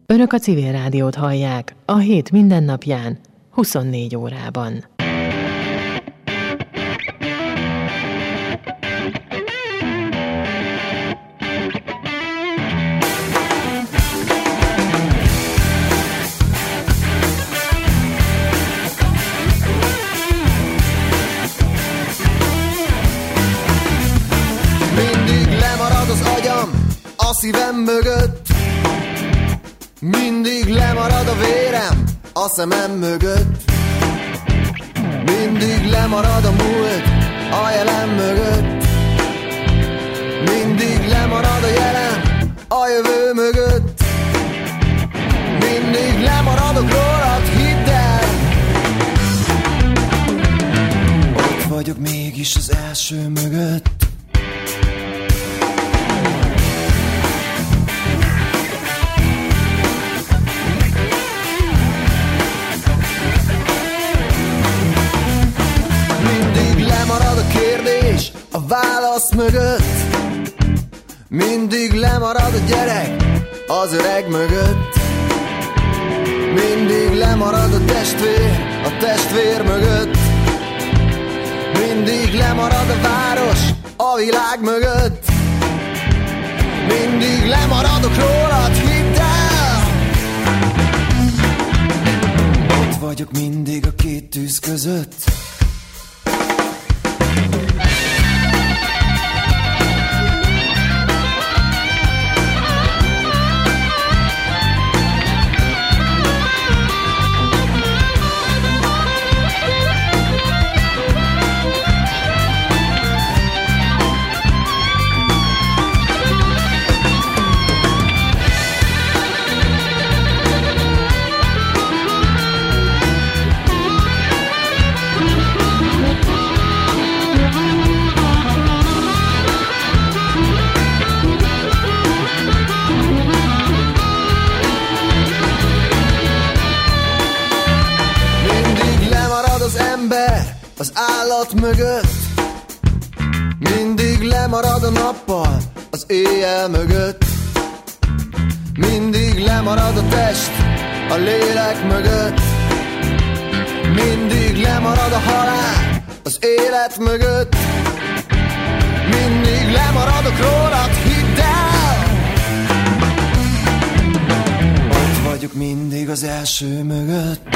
Önök a Civil Rádiót hallják a hét mindennapján, 24 órában. Mindig lemarad az agyam a szívem mögött, mindig lemarad a vérem a szemem mögött, mindig lemarad a múlt a jelen mögött, mindig lemarad a jelen a jövő mögött, mindig lemaradok rólad, hidd el. Ott vagyok mégis az első mögött. Lemarad a kérdés a válasz mögött, mindig lemarad a gyerek az öreg mögött, mindig lemarad a testvér mögött, mindig lemarad a város a világ mögött, mindig lemaradok rólad, hidd el. Ott vagyok mindig a két tűz között. Az állat mögött, mindig lemarad a nappal az éjjel mögött, mindig lemarad a test a lélek mögött, mindig lemarad a halál az élet mögött, mindig lemaradok rólad, hidd el. Ott vagyok mindig az első mögött.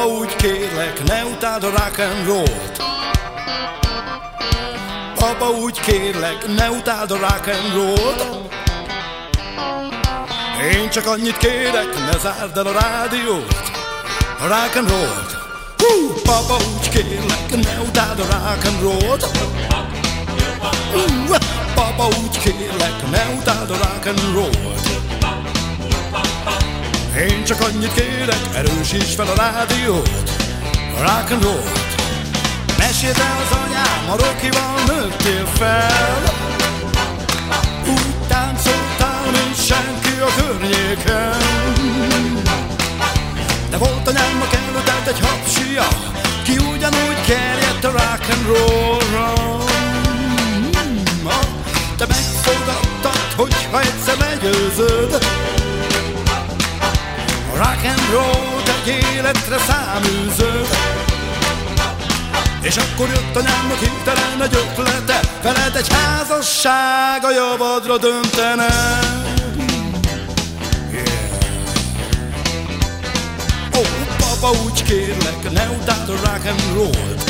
Papa, úgy kérlek, ne utáld a rock and rollt. Papa, úgy kérlek, ne utáld a rock and rollt. Én csak annyit kérek, ne zárd el a rádiót, a rock and rollt. Papa, úgy kérlek, ne utáld a rock and rollt. Papa, úgy kérlek, ne utáld a rock and rollt. Én csak annyit kérek, erősíts fel a rádiót, a rock and rollt. Meséld el az anyám, a Rockival nőttél fel. Úgy táncoltál, mint senki a környéken. De volt anyámnak előtt egy hapsia, ki ugyanúgy kerjedt a rock and roll-ra. Te megfogadtad, hogyha egyszer legyőzöd a rock and roll-t, egy életre száműzöd. És akkor jött anyámnak hirtelen egy ötlete, veled egy házasság a javadra döntene. Oh, papa, úgy kérlek, ne utáld a rock and rollt.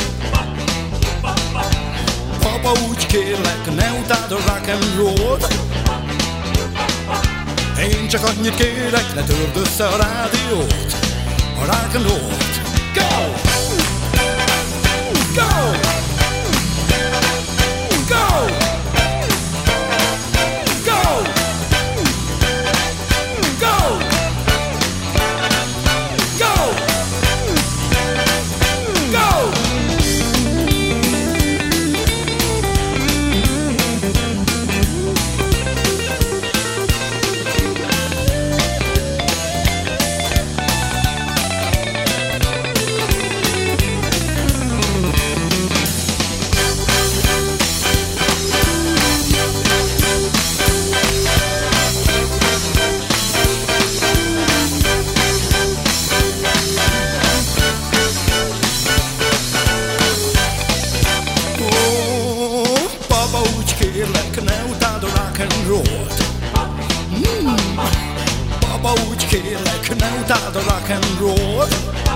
Papa, úgy kérlek, ne utáld a rock and rollt. Én csak annyit kérek, ne törd össze a rádiót, a rock and rollt. Go! Go! Go! Go! Go! Go! Go! Papa, úgy kérlek, ne utáld a rock and roll.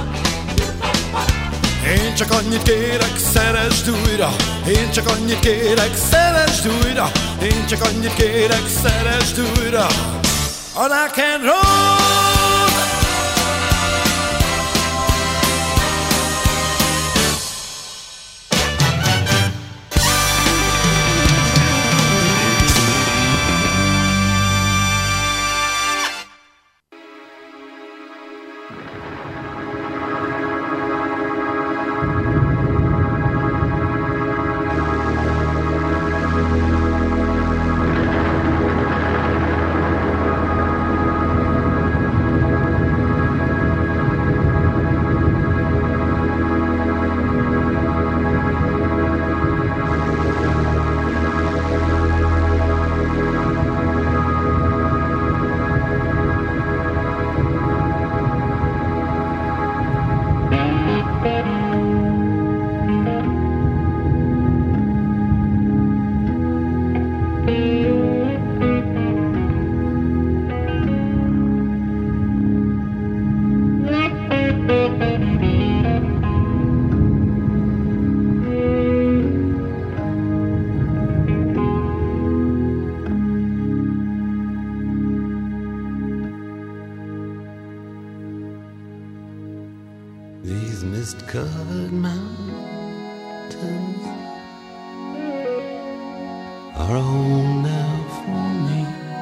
Én csak annyit kérek, szeresd újra. Én csak annyit kérek, szeresd újra. Én csak annyit kérek, szeresd újra a rock and roll. These mist-covered mountains are a home now for me,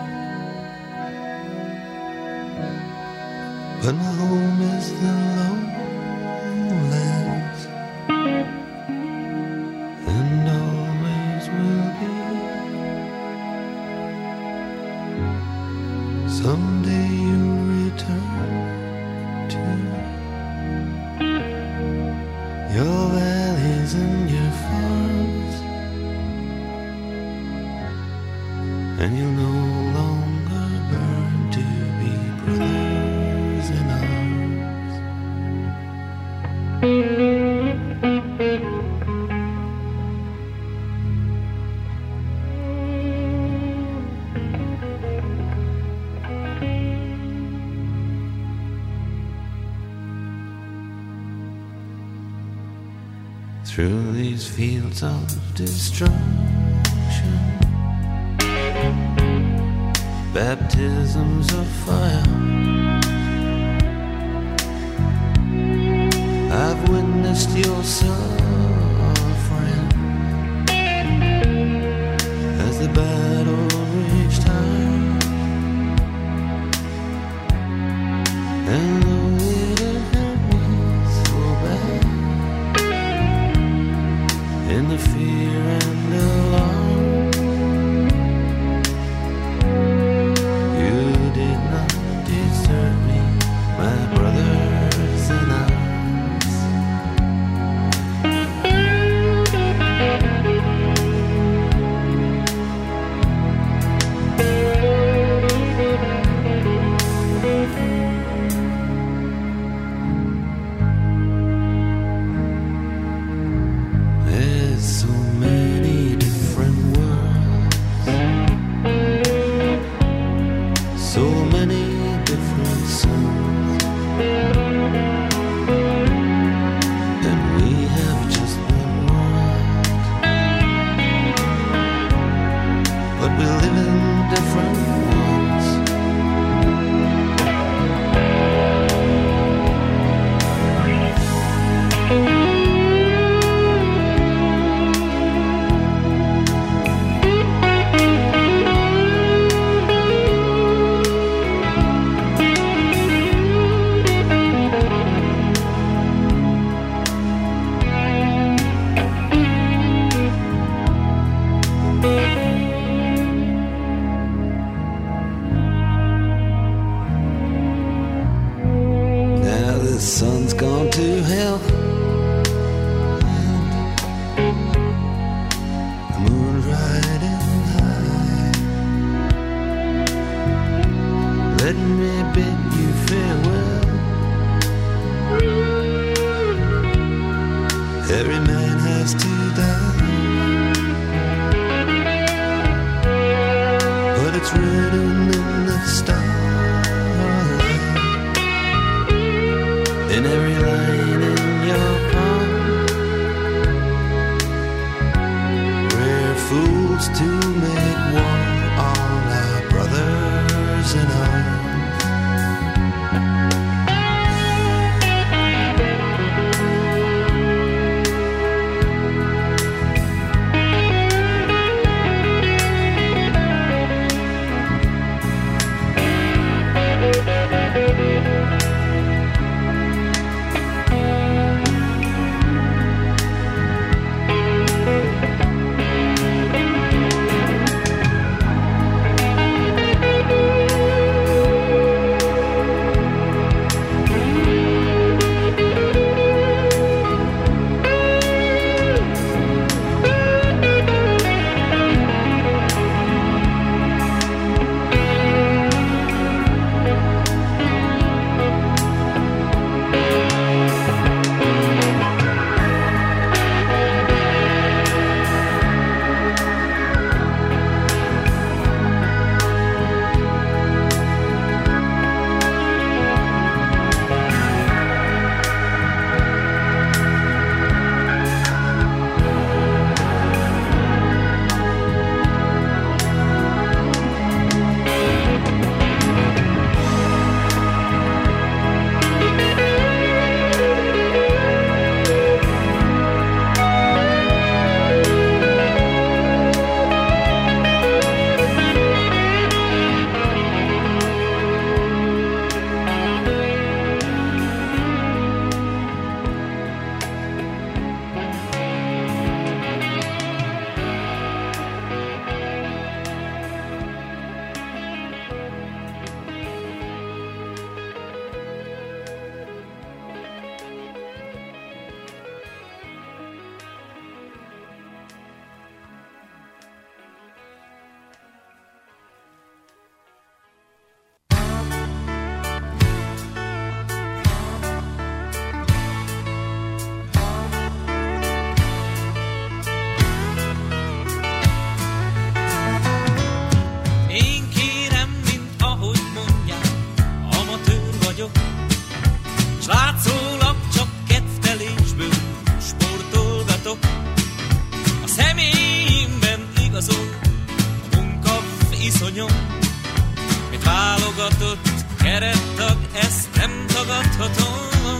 but my home is the lowlands, and always will be. Someday you'll return to your valleys and your farms, and you'll no longer burn to be brothers in arms. through these fields of destruction. Baptisms of fire. I've witnessed your suffering as the battle reached high. And though it hurt me so bad, in the fear and alarm, you did not desert me, my brothers in arms. lányom, mit válogatott kerettag, ezt nem tagadhatom.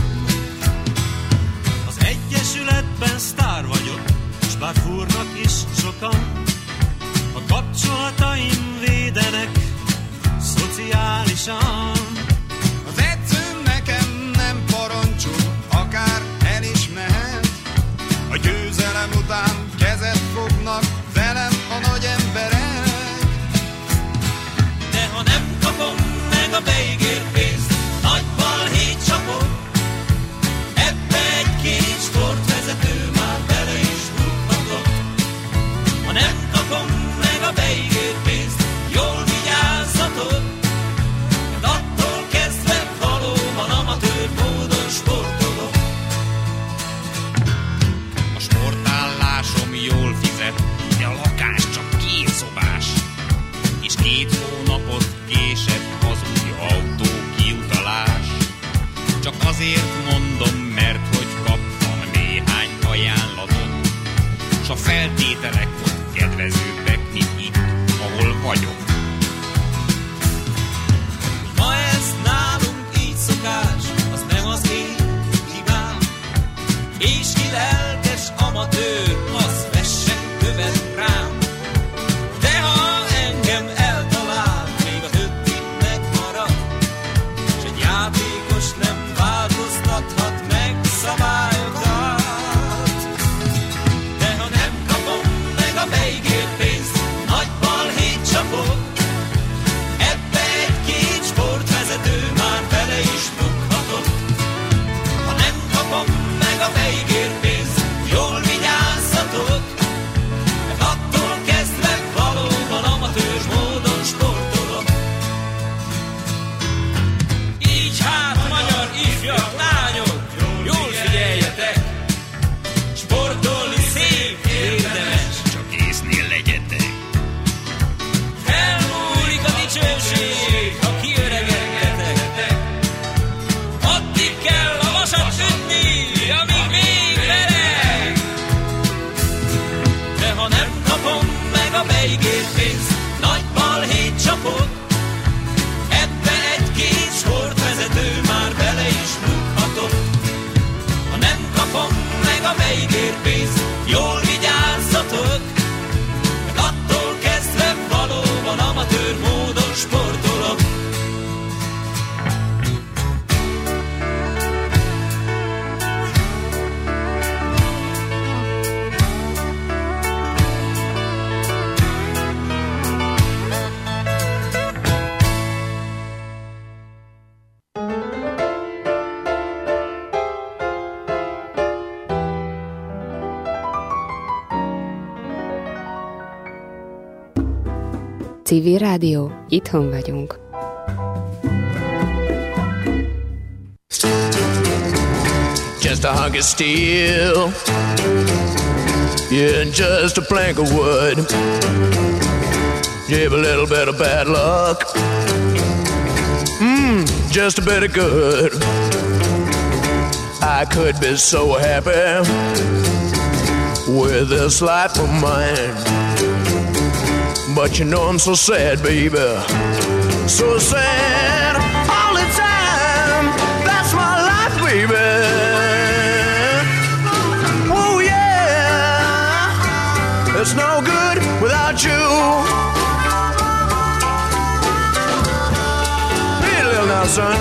Az egyesületben sztár vagyok, s bár fúrnak is sokan, a kapcsolataim védenek szociálisan. Az edzőm nekem nem parancsol, akár el is mehet. A győzelem után kezet fognak velem a nagy emberek. De ha nem kapom meg a beígért pénzt, nagy balhét csapok. Ebbe egy-két sportvezető már bele is rúghatott. Ha nem kapom meg a beígért pénzt, jól vigyázzatok, mert attól kezdve valóban amatőr módon sportolok. A sportállásom jól fizet, de a lakás csak 2 szobás, és 2 hónapot késett az új autó kiutalás. Csak azért mondom, mert hogy kaptam néhány ajánlatot, s a feltételek ott kedvezőbbek, mint itt, ahol vagyok. Ma ez nálunk így szokás, az nem az én hibám, és ki lelkes amatőr, az vessen követ rám. De ha engem eltalál, még a többi megmarad, s egy játékos nem változtathat meg szabályokat. De ha nem kapom meg a beígért pénzt, nagy balhét csapok. Ebbe egy-két sportvezető már bele is bukhatott. Ha nem kapom meg a beígért pénzt, jól vigyázzatok, mert attól kezdve valóban amatőr módon sportolok. Így hát, magyar ifjak, lányok, jól figyeljetek, sportolni szép, érdemes, Csak észnél legyetek. felmúlik a dicsőség, ha kiöregedtek. Addig kell a vasat ütni, amíg még vereg. De ha nem kapom meg a beígért pénzt, nagy balhét csapok. Ebbe egy-két sportvezető már bele is rúghatott. Ha nem kapom meg a beígért pénzt, jól vigyázzatok, mert attól kezdve valóban amatőr módon sportolok. Civil Rádió, itthon vagyunk. Just a hunk of steel, yeah, just a plank of wood. Give a little bit of bad luck, just a bit of good. I could be so happy with this life of mine, but you know I'm so sad, baby, so sad all the time. That's my life, baby. Oh yeah, it's no good without you. Hey, little now, son.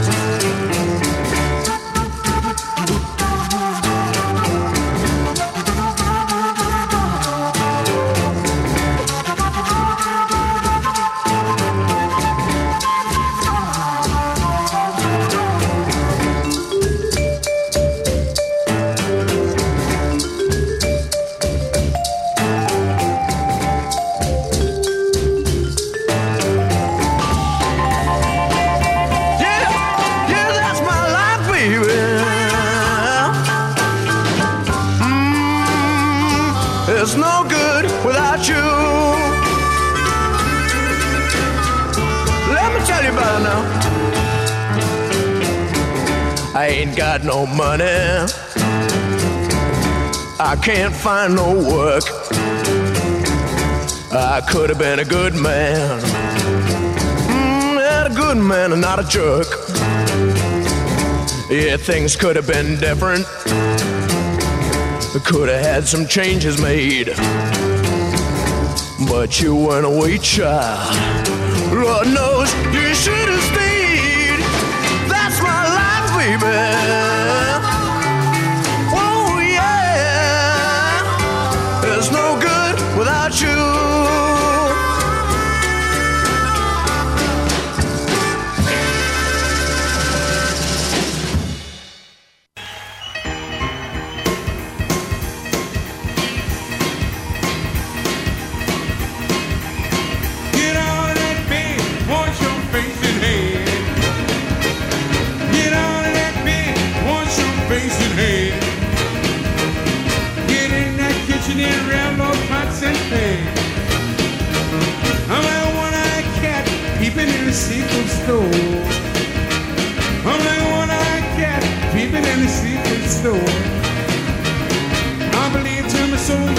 It's no good without you. Let me tell you about it now. I ain't got no money, I can't find no work. I could have been a good man, and a good man and not a jerk. Yeah, things could have been different. Could have had some changes made, but you went away, child. Lord knows you should have stayed. That's my life, baby. Oh yeah, there's no good without you. And ramble pots and pans. I'm like one-eyed cat peeping in the seafood store. I'm like one-eyed cat peeping in the seafood store. I believe to my soul